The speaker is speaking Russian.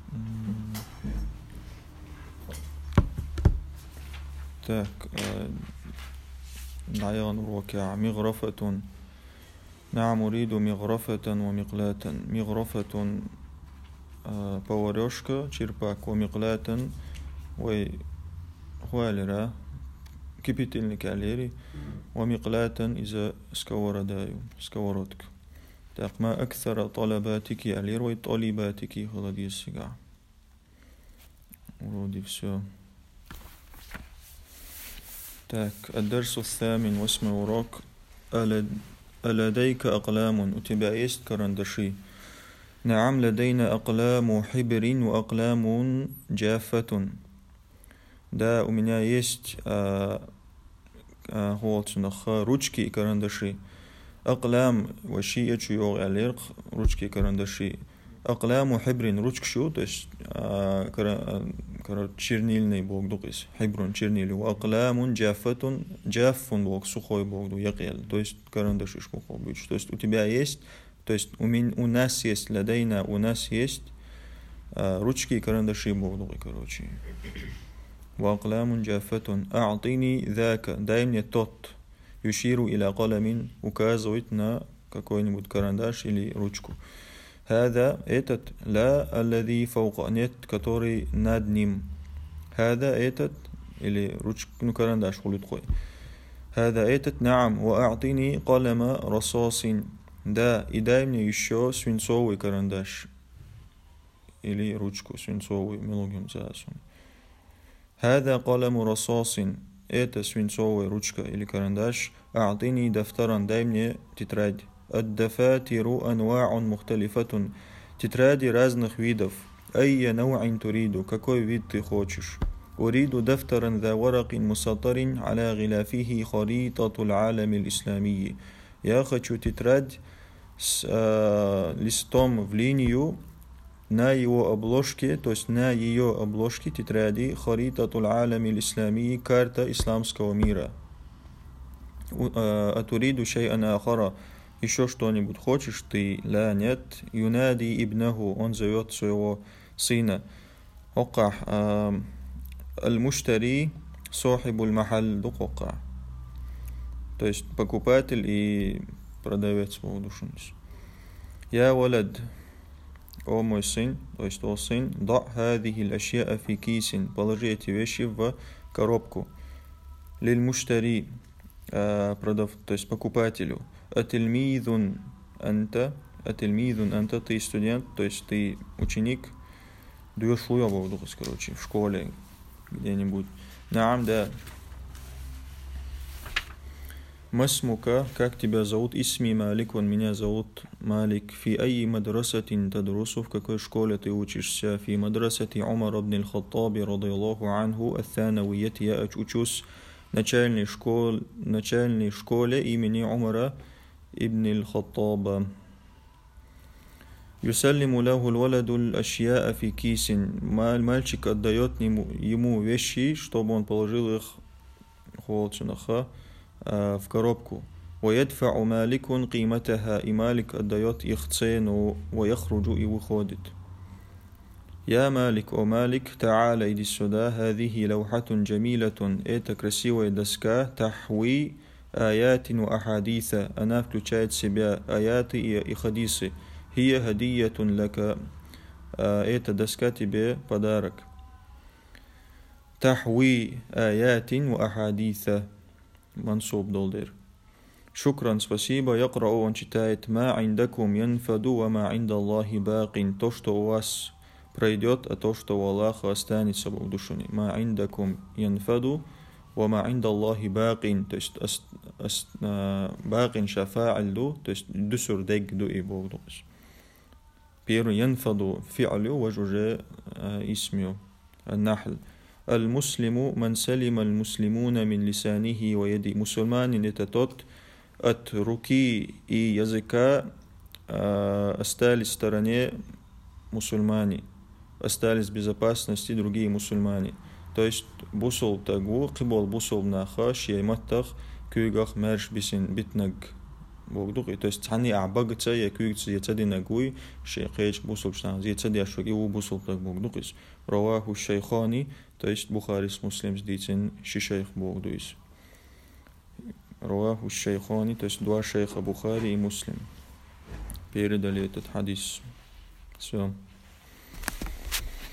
Так, نعيغن الواقع مغرفة. نعم أريد مغرفة ومقلاة. مغرفة поварешка, черпак, ومقلاة وخوالرا кипятильник алери, ومقلاة إذا сковородка. Так, ما أكثر طلباتك алер وطالباتك холодец сега. Вроде все. Так, الدرس الثامن 8 урок. ألديك أقلام? У тебя есть карандаши? نعم لدينا أقلام حبر وأقلام جافة. Да, у меня есть ручки и карандаши. أقلام وشيء يوغ алерق, ручки и карандаши. أقلام حبر ручка шу, то есть чернильный бог из хибрун чернильный. وأقلام جافة جاфун бог сухой бог яқел, то есть карандаши шкухо бич. То есть у тебя есть, то есть у нас есть, лядейна, у нас есть ручки и карандаши бог, короче. وأقلام جافة أعطيني ذاك, дай мне тот. يشير إلى قلم, указывает на какой-нибудь карандаш или ручку. هذا этот, لا الذي فوق, нет, который над ним. هذا этот, или ручка, карандаш хулит хой. هذا этот, نعم, وأعطيني قلم رصاص. Да, и дай мне еще свинцовый карандаш или ручку свинцовую, мелогим засун. هذا قلم رصاص, это свинцовая ручка или карандаш. أعطيني دفترا, дай мне тетрадь. الدفاتر أنواع مختلفة, тетради разных видов. أي نوع تريد, какой вид ты хочешь. أريد دفترا ذا ورق مسطر على غلافه خريطة العالم الإسلامي. Я хочу тетрадь с листом в линию, на его обложке, то есть на ее обложке тетради خريطة العالم الإسلامي, карта исламского мира. أتريد شيئا آخر, еще что-нибудь хочешь ты? لا, нет. ينادي ابنه, он зовет своего сына. وقع المشتري صاحب المحل وقع, то есть покупатель и продавец по удушению. يا ولد, о мой сын, то есть о сын, ضع هذه الأشياء في كيس, положи эти вещи в коробку. للمشتري, продав, то есть покупателю. أتلميذ أنت, ты студент, то есть ты ученик. Даешь уебу, короче, в школе где-нибудь. نعم, да. مسمك, как тебя зовут? اسمي مالك, меня зовут Малик. في أي مدرسة تدرس, в какой школе ты учишься? في مدرسة عمر بن الخطاب رضي الله عنه الثانوية. Я учусь в начальной школе имени Умара ибн аль-Хаттаба. يسلم له الولد الأشياء في كيس. Мальчик отдает ему вещи, чтобы он положил их в коробку. ويدفع مالك قيمتها, и Малик отдает их цену. ويخرج, и выходит. يا مالك, о Малик, تعال, иди сюда. هذه لوحة جميلة, это красивая доска. تحوي آيات وأحاديث, она включает в себя аяты и хадисы. هي هدية لك, эта доска тебе подарок. تحوي آيات وأحاديث, мансуб долдер. Шукран, спасибо. يقرأ, он читает. ما عندكم ينفد وما عند الله باق, то, что у вас пройдет, а то, что у Аллаха останется в душуне. ما عندكم ينفد وما عند الله باق, то есть باق шафа'аль ду, то есть дусур дег ду и бог. Первый ينفد фи'алю, уже исмю. النحل. المسلم من سلم المسلمون من لسانه ويده. Мусульманин это тот, от руки и языка остались в стороне мусульмане, остались в безопасности другие мусульмане. То есть бусул тагу, кибол бусул наха, шейматтах, кюгах мерш бисин битнаг بوغدوغي то есть цани абагца якугц яцадинагуи шейхеч бусулчтан яцадиашваги у бусултак богдугис раваху шейхани то есть Бухарис Муслимс дитин шишейх богдуис раваху шейхани то есть два шейха Бухари и Муслим передали этот хадис. Все.